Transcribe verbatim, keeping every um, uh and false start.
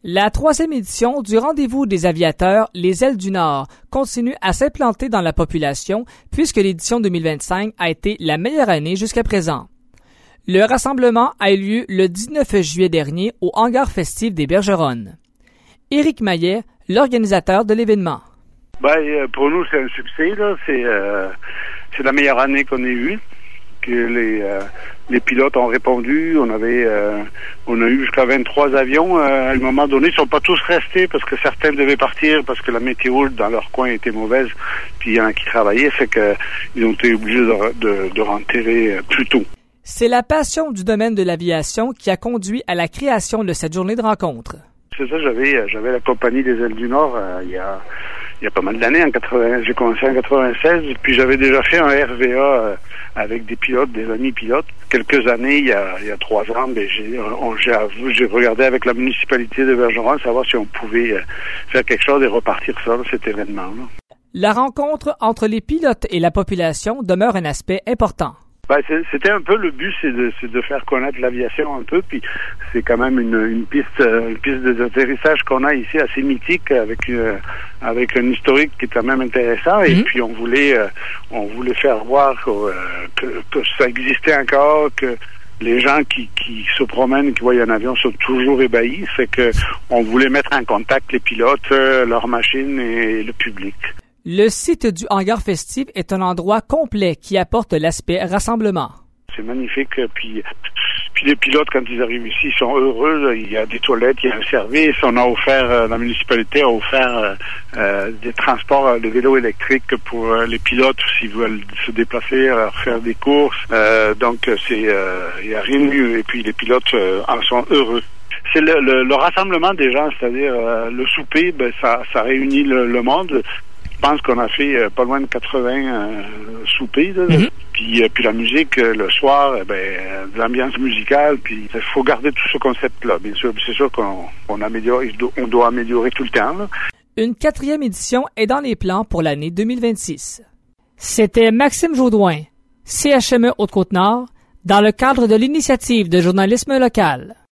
La troisième édition du Rendez-vous des aviateurs Les Ailes du Nord continue à s'implanter dans la population puisque l'édition deux mille vingt-cinq a été la meilleure année jusqu'à présent. Le rassemblement a eu lieu le dix-neuf juillet dernier au hangar festif des Bergeronnes. Éric Maillet, l'organisateur de l'événement. Ben, pour nous, c'est un succès. Là. C'est, euh, c'est la meilleure année qu'on ait eue. Que les, euh, les pilotes ont répondu. On avait, euh, on a eu jusqu'à vingt-trois avions. Euh, à un moment donné, ils sont pas tous restés parce que certains devaient partir parce que la météo dans leur coin était mauvaise. Puis il y en a qui travaillaient, fait que ils ont été obligés de, de, de rentrer plus tôt. C'est la passion du domaine de l'aviation qui a conduit à la création de cette journée de rencontre. C'est ça, j'avais, j'avais la compagnie des Ailes du Nord euh, il y a, il y a pas mal d'années. En quatre-vingts, j'ai commencé en quatre-vingt-seize, puis j'avais déjà fait un R V A euh, avec des pilotes, des amis pilotes. Quelques années, il y a, il y a trois ans, ben j'ai, on, j'ai, j'ai regardé avec la municipalité de Bergeron savoir si on pouvait euh, faire quelque chose et repartir ça, cet événement-là. La rencontre entre les pilotes et la population demeure un aspect important. Ben, c'était un peu le but, c'est de, c'est de faire connaître l'aviation un peu, puis c'est quand même une, une piste, une piste d'atterrissage qu'on a ici assez mythique avec euh, avec un historique qui est quand même intéressant. Et mmh. puis on voulait euh, on voulait faire voir que, euh, que, que ça existait encore, que les gens qui, qui se promènent, qui voient un avion sont toujours ébahis. C'est que on voulait mettre en contact les pilotes, euh, leurs machines et le public. Le site du hangar festif est un endroit complet qui apporte l'aspect rassemblement. C'est magnifique. Puis, puis les pilotes, quand ils arrivent ici, ils sont heureux. Il y a des toilettes, il y a un service. On a offert, la municipalité a offert euh, des transports, des vélos électriques pour euh, les pilotes s'ils veulent se déplacer, euh, faire des courses. Euh, donc, c'est, euh, il n'y a rien de mieux. Et puis, les pilotes euh, en sont heureux. C'est le, le, le rassemblement des gens, c'est-à-dire euh, le souper, ben, ça, ça réunit le, le monde. Je pense qu'on a fait euh, pas loin de quatre-vingts euh, soupers, là, mm-hmm. puis, euh, puis la musique euh, le soir, euh, ben, euh, l'ambiance musicale, puis il faut garder tout ce concept-là. Bien sûr, c'est sûr qu'on on améliore, on doit améliorer tout le temps. Là. Une quatrième édition est dans les plans pour l'année deux mille vingt-six. C'était Maxime Jaudoin, C H M E Haute-Côte-Nord, dans le cadre de l'initiative de journalisme local.